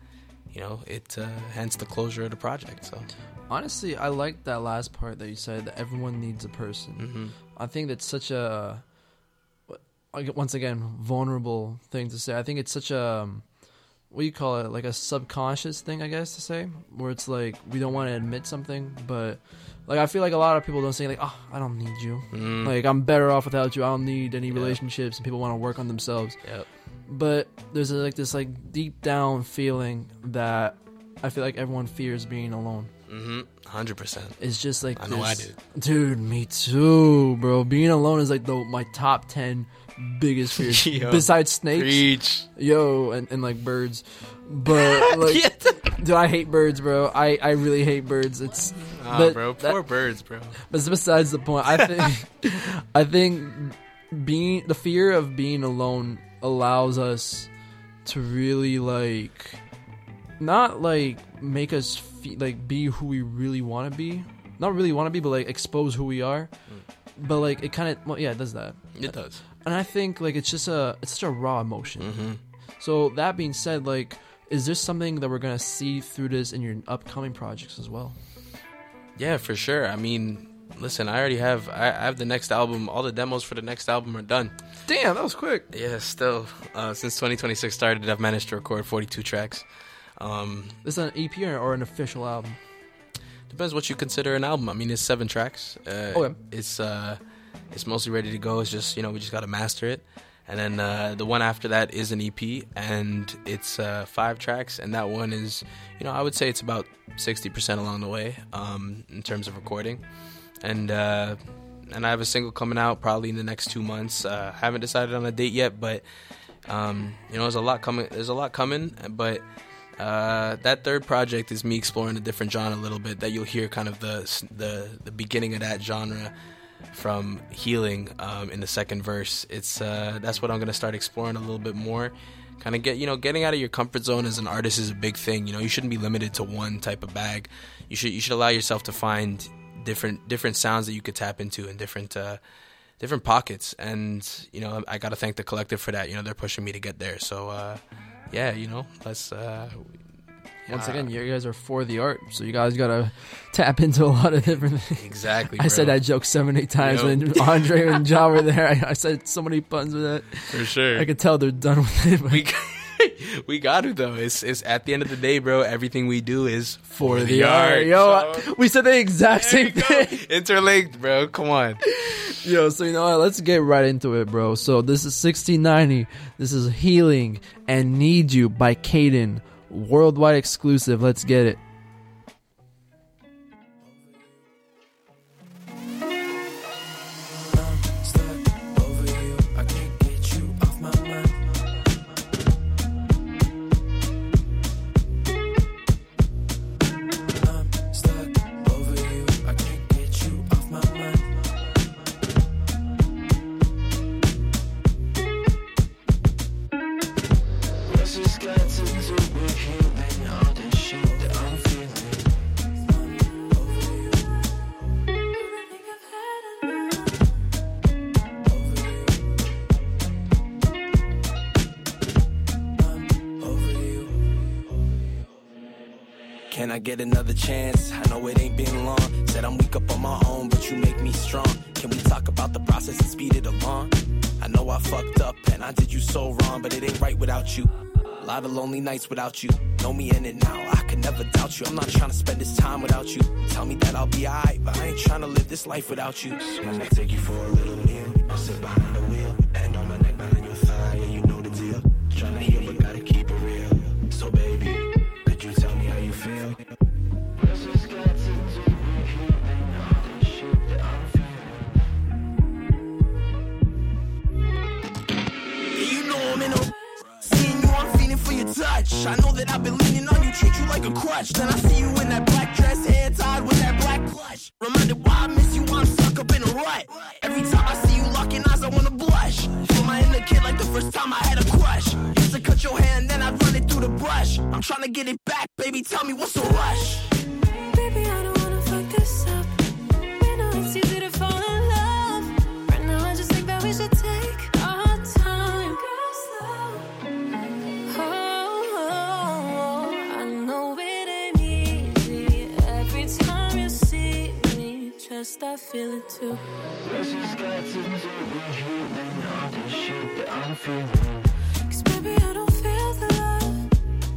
hence the closure of the project. So honestly, I like that last part that you said, that everyone needs a person. Mm-hmm. I think that's such a, once again, vulnerable thing to say. I think it's such a what do you call it? Like a subconscious thing, I guess to say, where it's like we don't want to admit something, but like I feel like a lot of people don't say like, oh, I don't need you. Like I'm better off without you. I don't need any relationships, and people want to work on themselves. Yep. But there's this deep down feeling that I feel like everyone fears being alone. 100%. It's just like I know I did. Dude, me too, bro. Being alone is like my top 10 biggest fears. Besides snakes. Preach. And like birds. But like dude, I hate birds, bro. I really hate birds. It's bro, poor birds, bro. But besides the point. I think being the fear of being alone allows us to really like not like make us like be who we really want to be. Not really want to be, but like expose who we are. But like it kind of it does that. It does. And I think like it's such a raw emotion. So that being said, like, is there something that we're gonna see through this in your upcoming projects as well? Yeah, for sure. I mean, listen, I have the next album. All the demos for the next album are done. Damn, that was quick. Yeah, still. Since 2026 started, I've managed to record 42 tracks. This is an EP or an official album? Depends what you consider an album. I mean, it's 7 tracks. Okay. It's mostly ready to go. It's just, we just got to master it. And then the one after that is an EP, and it's 5 tracks. And that one is, I would say it's about 60% along the way in terms of recording. And I have a single coming out probably in the next 2 months. Haven't decided on a date yet, but there's a lot coming. There's a lot coming, but that third project is me exploring a different genre a little bit. That you'll hear kind of the beginning of that genre from Healing in the second verse. It's that's what I'm gonna start exploring a little bit more. Kind of getting out of your comfort zone as an artist is a big thing. You shouldn't be limited to one type of bag. You should allow yourself to find different sounds that you could tap into in different pockets. And I gotta thank the collective for that. They're pushing me to get there. So let's. Once again, you guys are for the art, so you guys gotta tap into a lot of different things. Exactly. I said that joke 7-8 times when Andre and Ja were there. I said so many puns with that. For sure. I could tell they're done with it. But we got to though. It's at the end of the day, bro. Everything we do is for the art. Yo, so, we said the exact same thing. Interlinked, bro. Come on. Yo, so you know what? Let's get right into it, bro. So this is 1690. This is Healing and Need You by Kaden. Worldwide exclusive. Let's get it. Can I get another chance? I know it ain't been long. Said I'm weak up on my own, but you make me strong. Can we talk about the process and speed it along? I know I fucked up and I did you so wrong, but it ain't right without you. A lot of lonely nights without you. Know me in it now, I can never doubt you. I'm not trying to spend this time without you. Tell me that I'll be alright, but I ain't trying to live this life without you. So I'ma take you for a little meal. I'll sit behind the wheel, hand on my neck, behind your thigh, yeah, you know the deal. Trying to heal, but gotta keep it real. So baby, could you tell me how you feel? Touch. I know that I've been leaning on you, treat you like a crutch. Then I see you in that black dress, hair tied with that black clutch. Reminded why I miss you, I'm stuck up in a rut. Every time I see you locking eyes, I wanna blush. Feel my inner kid like the first time I had a crush. Used to cut your hair and then I'd run it through the brush. I'm trying to get it back, baby, tell me what's the rush. Baby, I don't wanna fuck this up. We know it's easy to fall in love. Right now I just think that we should take our time. I feel it too. Let's just get to healing all this shit that I'm feeling. 'Cause baby, I don't feel the love.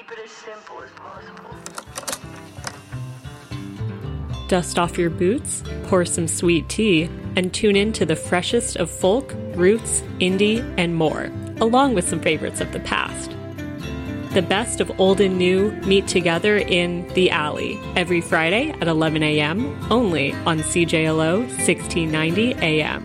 keep it as simple as possible. Dust off your boots, pour some sweet tea, and tune in to the freshest of folk, roots, indie, and more, along with some favorites of the past. The best of old and new meet together in The Alley every Friday at 11 a.m. only on CJLO 1690 AM.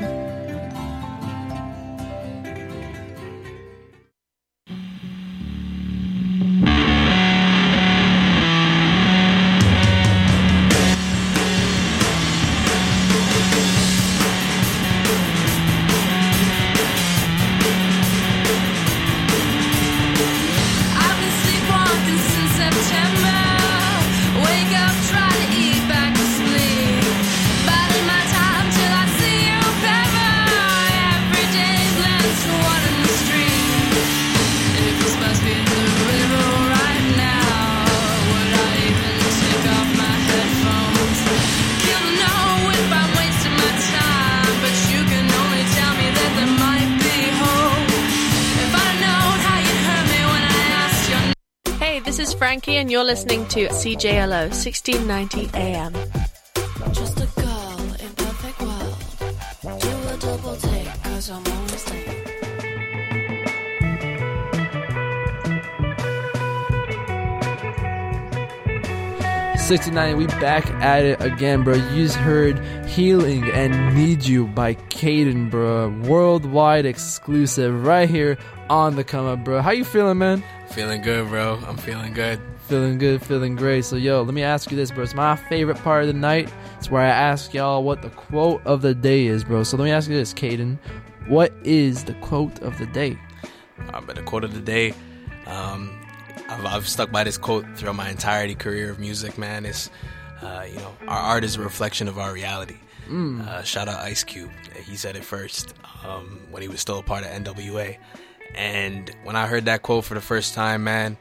Frankie, and you're listening to CJLO 1690 AM. Just a girl in perfect world. Do a double take, 'cause I'm always late. '69, we back at it again, bro. You just heard Healing and Need You by Caden, bro. Worldwide exclusive right here on the Come Up, bro. How you feeling, man? Feeling good, bro. I'm feeling good. Feeling good, feeling great. So, yo, let me ask you this, bro. It's my favorite part of the night. It's where I ask y'all what the quote of the day is, bro. So let me ask you this, Caden. What is the quote of the day? But the quote of the day, I've stuck by this quote throughout my entirety career of music, man. It's, our art is a reflection of our reality. Shout out Ice Cube. He said it first when he was still a part of NWA. And when I heard that quote for the first time, man,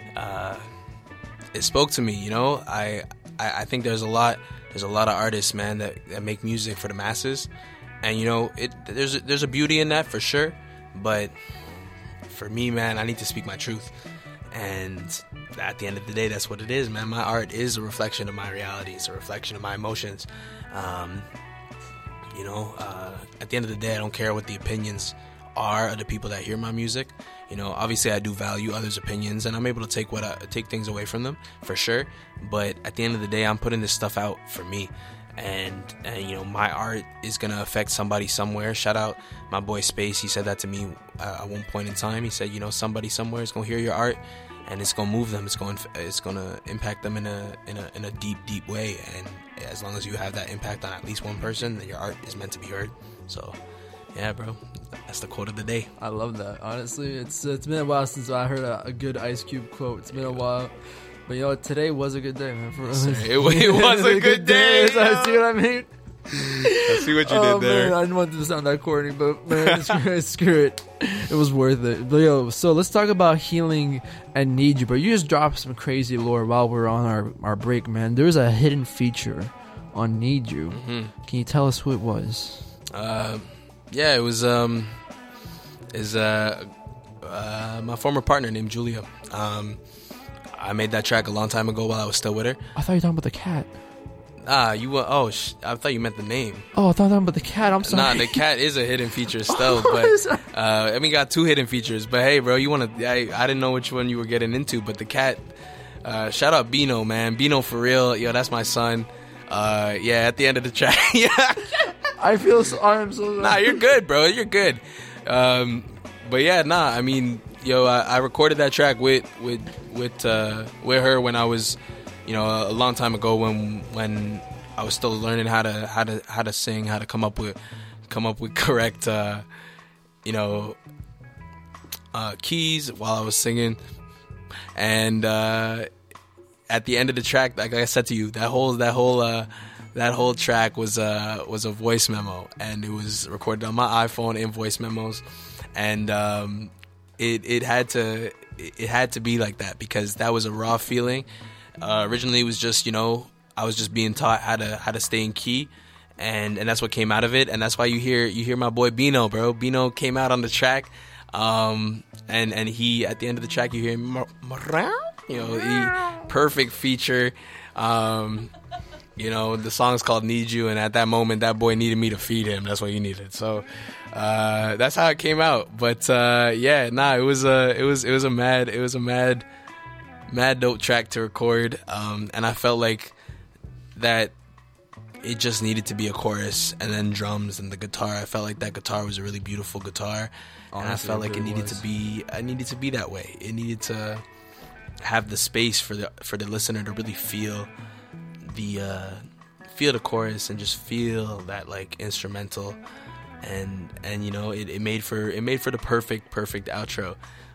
it spoke to me. You know, I think there's a lot of artists, man, that make music for the masses, and you know, there's a beauty in that for sure. But for me, man, I need to speak my truth, and at the end of the day, that's what it is, man. My art is a reflection of my reality. It's a reflection of my emotions. At the end of the day, I don't care what the opinions are of the people that hear my music. You know, obviously I do value others' opinions, and I'm able to take things away from them for sure. But at the end of the day, I'm putting this stuff out for me, and you know, my art is gonna affect somebody somewhere. Shout out my boy Space. He said that to me at one point in time. He said, you know, somebody somewhere is gonna hear your art, and it's gonna move them. It's gonna impact them in a deep way. And as long as you have that impact on at least one person, then your art is meant to be heard. So yeah, bro, that's the quote of the day. I love that. Honestly, it's been a while since I heard a good Ice Cube quote. It's been a while. But you know what? Today was a good day, man. It was a good day. See what I mean? I see what you did there. Man, I didn't want to sound that corny, but man, screw it. It was worth it. But yo, so let's talk about Healing and Need You. But you just dropped some crazy lore while we're on our break, man. There's a hidden feature on Need You. Mm-hmm. Can you tell us who it was? Yeah, it was my former partner named Julia. I made that track a long time ago while I was still with her. I thought you were talking about the cat. I thought you meant the name. Oh, I thought you were talking about the cat. I'm sorry. Nah, the cat is a hidden feature still, but got two hidden features. But hey, bro, I didn't know which one you were getting into, but the cat. Shout out Bino, man. Bino for real. Yo, that's my son. At the end of the track. Yeah. I'm so sorry. Nah, you're good, bro. You're good. But yeah, I mean, yo, I recorded that track with her when I was, you know, a long time ago when I was still learning how to sing, how to come up with correct keys while I was singing. And at the end of the track, like I said to you, that whole track was a voice memo, and it was recorded on my iPhone in voice memos, and it had to be like that because that was a raw feeling. Originally, it was just, you know, I was just being taught how to stay in key, and that's what came out of it, and that's why you hear my boy Bino, bro. Bino came out on the track, and he at the end of the track you hear him, Perfect feature. The song's called Need You, and at that moment that boy needed me to feed him. That's what he needed. So that's how it came out. But it was a mad dope track to record, and I felt like that it just needed to be a chorus and then drums and the guitar. I felt like that guitar was a really beautiful guitar. And I felt like it needed to be that way. It needed to have the space for the listener to really feel the chorus and just feel that like instrumental, and it made for the perfect outro.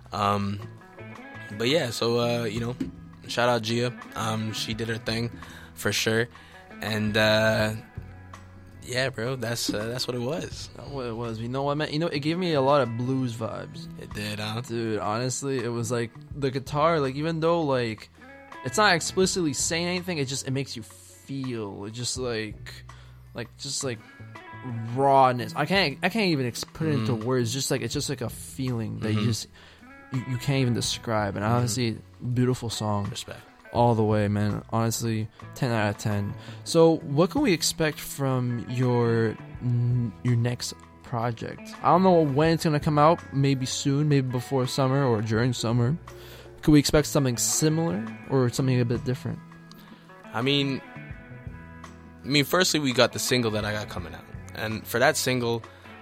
But yeah, so shout out Gia. She did her thing for sure, and yeah, bro, that's what it was. That's what it was. You know what, man? It gave me a lot of blues vibes. It did, huh? Dude, honestly, it was like the guitar, like even though like it's not explicitly saying anything, it makes you feel. It just like rawness. I can't even put it into words. It's just like a feeling that you can't even describe. And honestly, beautiful song. Respect. All the way, man. Honestly, 10 out of 10. So, what can we expect from your next project? I don't know when it's gonna come out. Maybe soon, maybe before summer or during summer. Could we expect something similar or something a bit different? I mean, firstly, we got the single that I got coming out, and for that single,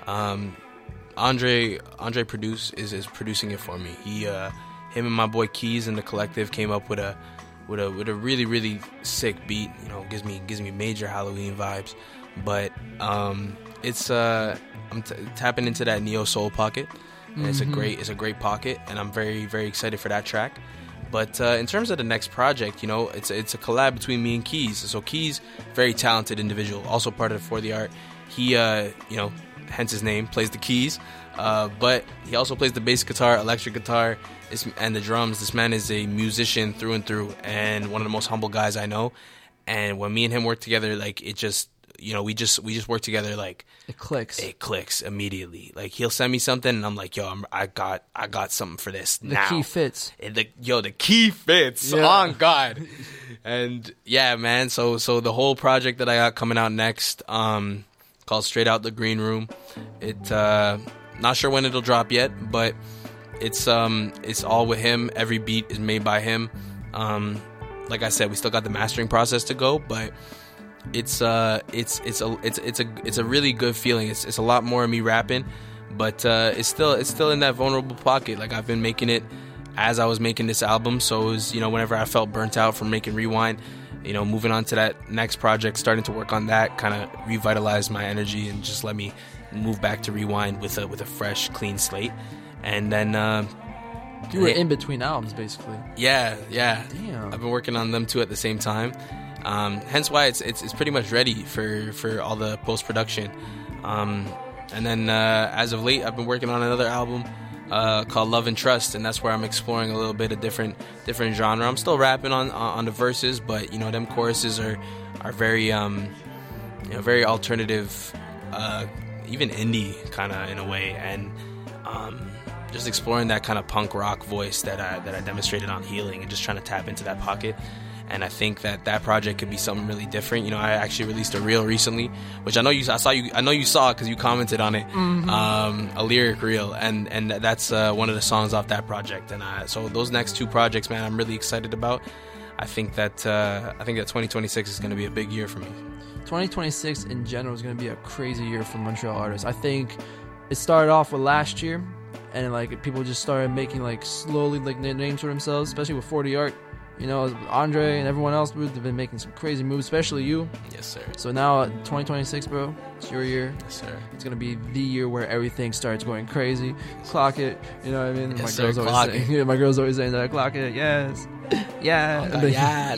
Andre is producing it for me. Him and my boy Keys in the collective came up with a really, really sick beat. Gives me major Halloween vibes. But it's I'm tapping into that neo soul pocket, and it's a great pocket, and I'm very, very excited for that track. But in terms of the next project, it's a collab between me and Keys. So Keys, very talented individual, also part of For the Art. He hence his name, plays the keys, but he also plays the bass guitar, electric guitar, and the drums. This man is a musician through and through, and one of the most humble guys I know. And when me and him work together, like it just, we just work together like it clicks. It clicks immediately. Like he'll send me something, and I'm like, yo, I got something for this. The key fits. The key fits. Yeah. On God. And yeah, man. So the whole project that I got coming out next, called Straight Out the Green Room. It not sure when it'll drop yet, but it's all with him. Every beat is made by him. Like I said, we still got the mastering process to go, but it's a really good feeling. It's a lot more of me rapping, but it's still in that vulnerable pocket. Like I've been making it as I was making this album, so it was, whenever I felt burnt out from making Rewind, moving on to that next project, starting to work on that, kind of revitalized my energy and just let me move back to Rewind with a fresh, clean slate. And then you were in between albums, basically. Yeah. Damn. I've been working on them two at the same time. Hence why it's pretty much ready for all the post production. And then as of late, I've been working on another album called Love and Trust, and that's where I'm exploring a little bit of different genre. I'm still rapping on the verses, but them choruses are very very alternative, even indie kind of in a way, and just exploring that kind of punk rock voice that I demonstrated on Healing, and just trying to tap into that pocket. And I think that project could be something really different. I actually released a reel recently, which I know you saw because you commented on it. A lyric reel, and that's one of the songs off that project. And so those next two projects, man, I'm really excited about. I think that 2026 is going to be a big year for me. 2026 in general is going to be a crazy year for Montreal artists. I think it started off with last year, and like people just started making like slowly like names for themselves, especially with 40 Art. Andre and everyone else, they've been making some crazy moves, especially you. Yes, sir. So now 2026, bro, it's your year. Yes, sir. It's going to be the year where everything starts going crazy. Clock it, you know what I mean? Yes, My girl's always saying that. Clock it, yes. Yeah. Oh, yes.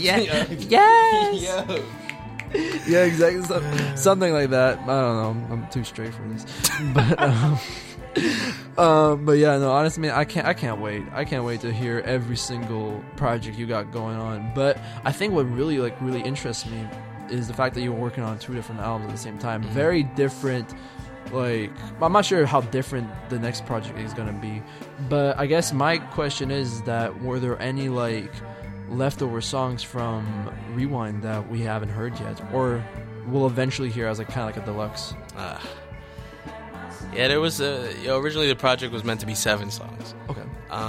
Yes. Yeah, exactly. Something like that. I don't know. I'm too straight for this. But yeah, no, honestly, man, I can't wait. I can't wait to hear every single project you got going on. But I think what really interests me is the fact that you were working on two different albums at the same time. Very different. Like, I'm not sure how different the next project is gonna be, but I guess my question is that were there any like leftover songs from Rewind that we haven't heard yet, or we'll eventually hear as like kind of like a deluxe? Yeah, there was originally the project was meant to be 7 songs. Okay.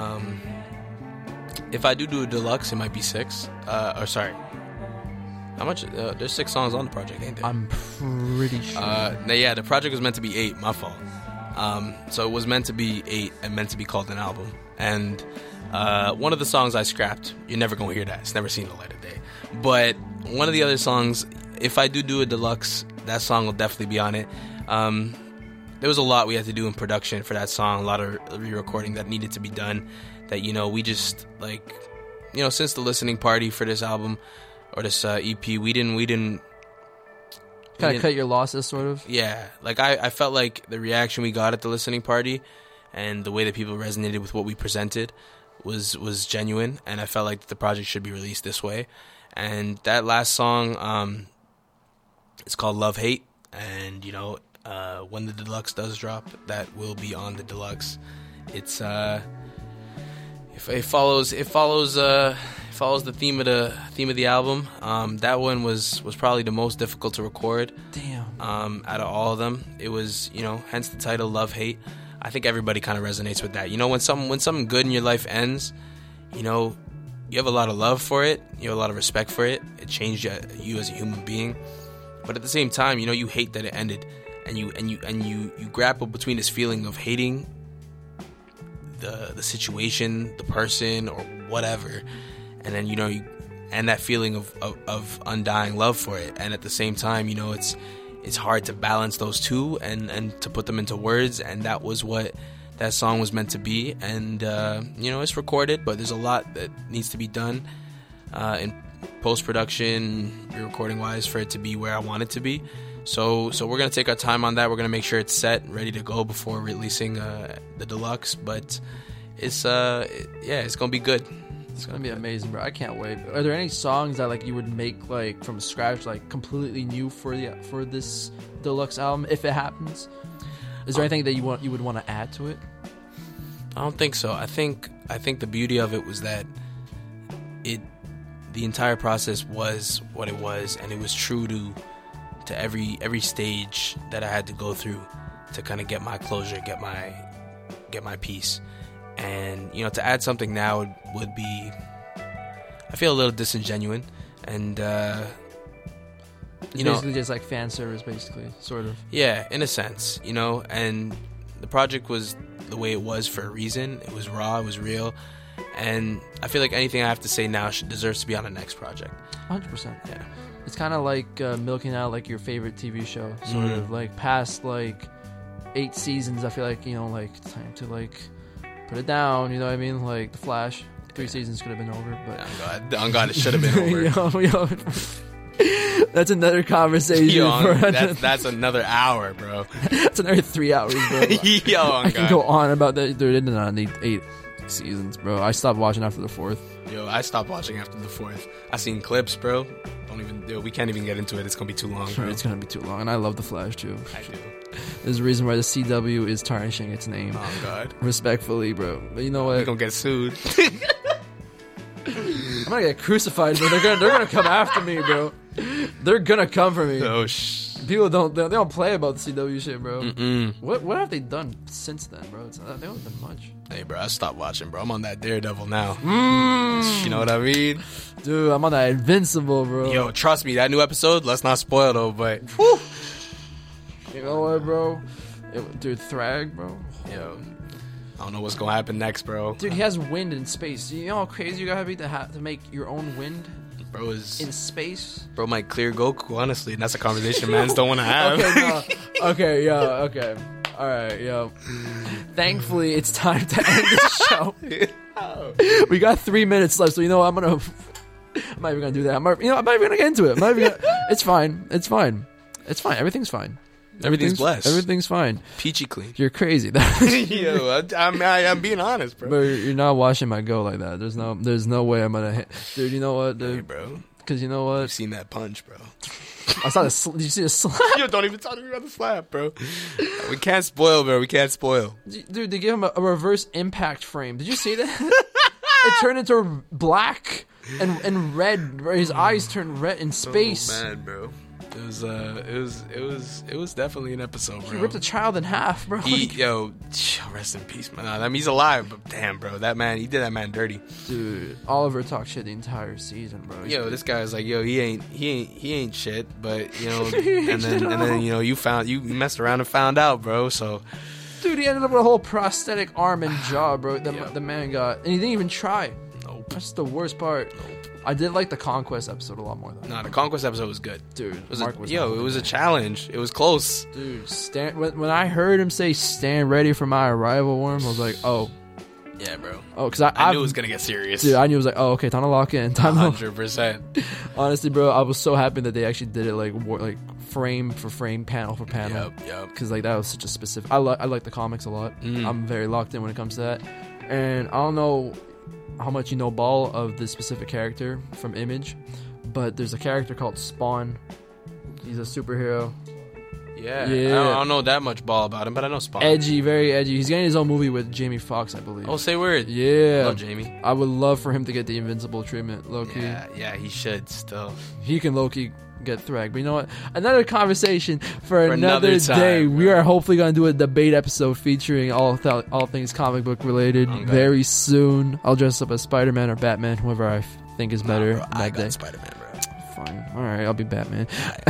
If I do a deluxe, it might be 6. Or sorry, how much? There's 6 songs on the project, ain't there? I'm pretty sure. Yeah, the project was meant to be 8. My fault. So it was meant to be 8 and meant to be called an album. And one of the songs I scrapped. You're never gonna hear that. It's never seen the light of day. But one of the other songs, if I do a deluxe, that song will definitely be on it. There was a lot we had to do in production for that song, a lot of re-recording that needed to be done, that, we just, like, since the listening party for this album, or this EP, we didn't kind of cut your losses, sort of? Yeah, like, I felt like the reaction we got at the listening party, and the way that people resonated with what we presented was genuine, and I felt like the project should be released this way. And that last song, it's called Love Hate, and, when the deluxe does drop, that will be on the deluxe. It's it follows the theme of the album. That one was probably the most difficult to record. Damn. Out of all of them, it was, hence the title Love Hate. I think everybody kind of resonates with that. When something good in your life ends, you have a lot of love for it, you have a lot of respect for it. It changed you as a human being, but at the same time, you hate that it ended. And you grapple between this feeling of hating the situation, the person, or whatever, and then and that feeling of undying love for it. And at the same time, it's hard to balance those two and to put them into words. And that was what that song was meant to be. And it's recorded, but there's a lot that needs to be done in post-production, re-recording wise, for it to be where I want it to be. So we're going to take our time on that. We're going to make sure it's set, ready to go before releasing the deluxe. But it's going to be good. It's going to be amazing, bro. I can't wait. Are there any songs that like you would make like from scratch, like completely new for this deluxe album if it happens? Is there anything that you would want to add to it? I don't think so. I think the beauty of it was that the entire process was what it was, and it was true to every stage that I had to go through to kind of get my closure, get my piece. And to add something now would be, I feel a little disingenuous, and it's basically just like fan service, basically, sort of. Yeah, in a sense, and the project was the way it was for a reason. It was raw, it was real, and I feel like anything I have to say now deserves to be on the next project. 100%. Yeah. It's kind of like milking out like your favorite TV show, sort of like past like 8 seasons. I feel like like it's time to like put it down. You know what I mean? Like The Flash, 3 seasons could have been over, but on God, it should have been over. That's another conversation. That's another hour, bro. That's another 3 hours, bro. I can go on about that. Dude, it did not need 8 seasons, bro. I stopped watching after the 4th. I stopped watching after the 4th. I seen clips, bro. We can't even get into it. It's gonna be too long, bro. It's gonna be too long, and I love The Flash too. I do. There's a reason why the CW is tarnishing its name. Oh God. Respectfully, bro. But you know what? We're gonna get sued. I'm gonna get crucified, bro. They're gonna come after me, bro. They're gonna come for me. Oh People don't play about the CW shit, bro. Mm-mm. What have they done since then, bro? They haven't done much. Hey, bro, I stopped watching, bro. I'm on that Daredevil now. You know what I mean? Dude, I'm on that Invincible, bro. Yo, trust me, that new episode, let's not spoil though, but whew. You know what, bro? Dude, Thrag, bro. Yo, I don't know what's gonna happen next, bro. Dude, he has wind in space. You know how crazy you gotta be to make your own wind? Bro is in space. Bro might clear Goku, honestly, and that's a conversation mans don't want to have. Okay. All right, yo. Thankfully, it's time to end the show. We got 3 minutes left, so you know what? I'm not even gonna do that. I'm not even gonna get into it. It's fine. Everything's fine. Everything's blessed. Everything's fine. Peachy clean. You're crazy. Yo, I'm being honest, bro. But you're not watching my go like that. There's no way I'm gonna hit. Dude, you know what, dude? Hey, bro. Because you know what? You've seen that punch, bro. I saw the. Did you see the slap? Yo, don't even talk to me about the slap, bro. We can't spoil, bro. We can't spoil. Dude, they gave him a reverse impact frame. Did you see that? it turned into black and red. His eyes turned red in space. Oh man, bro. It was definitely an episode, bro. He ripped a child in half, bro. Rest in peace, man. I mean, he's alive, but damn, bro, that man, he did that man dirty. Dude, Oliver talked shit the entire season, bro. This guy's like, he ain't shit, but and then you messed around and found out, bro. So, dude, he ended up with a whole prosthetic arm and jaw, bro. The man got, and he didn't even try. Nope. That's the worst part. Nope. I did like the Conquest episode a lot more, though. Nah, the Conquest episode was good. Dude, it was a challenge. It was close. Dude, when I heard him say, "Stand ready for my arrival," Worm, I was like, oh. Yeah, bro. Oh, because I knew it was going to get serious. Dude, I knew it was like, oh, okay, time to lock in. 100%. Honestly, bro, I was so happy that they actually did it like frame for frame, panel for panel. Yep. Because like that was such a specific... I like the comics a lot. I'm very locked in when it comes to that. And I don't know how much you know, Ball, of this specific character from Image, but there's a character called Spawn. He's a superhero. Yeah. I don't know that much, Ball, about him, but I know Spawn. Edgy, very edgy. He's getting his own movie with Jamie Foxx, I believe. Oh, say word. Yeah. Love Jamie. I would love for him to get the Invincible treatment, low-key. Yeah, he should still. He can low-key get Thrag. But you know what? Another conversation for another day. Time, we are hopefully going to do a debate episode featuring all things comic book related very soon. I'll dress up as Spider-Man or Batman, whoever I think is better. Bro, I got Spider-Man, bro. Fine. Alright, I'll be Batman.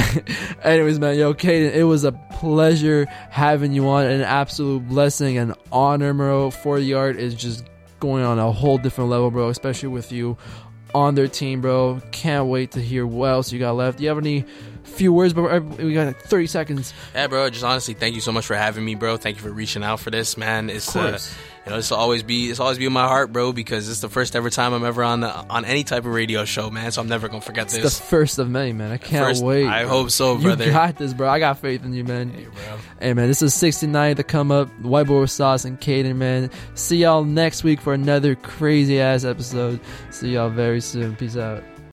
Anyways, man, Caden, it was a pleasure having you on. An absolute blessing and honor, bro. 40 Art is just going on a whole different level, bro, especially with you on their team, bro. Can't wait to hear what else you got left. Do you have any few words? But we got like 30 seconds. Yeah, bro, just honestly, thank you so much for having me, bro. Thank you for reaching out for this, man. It's it's always be in my heart, bro, because it's the first ever time I'm ever on any type of radio show, man. So I'm never gonna forget this. It's the first of many, man. I can't wait. I hope so, brother. You got this, bro. I got faith in you, man. Hey, man, this is 69 The Come Up, White Boy with Sauce and Caden, man. See y'all next week for another crazy ass episode. See y'all very soon. Peace out.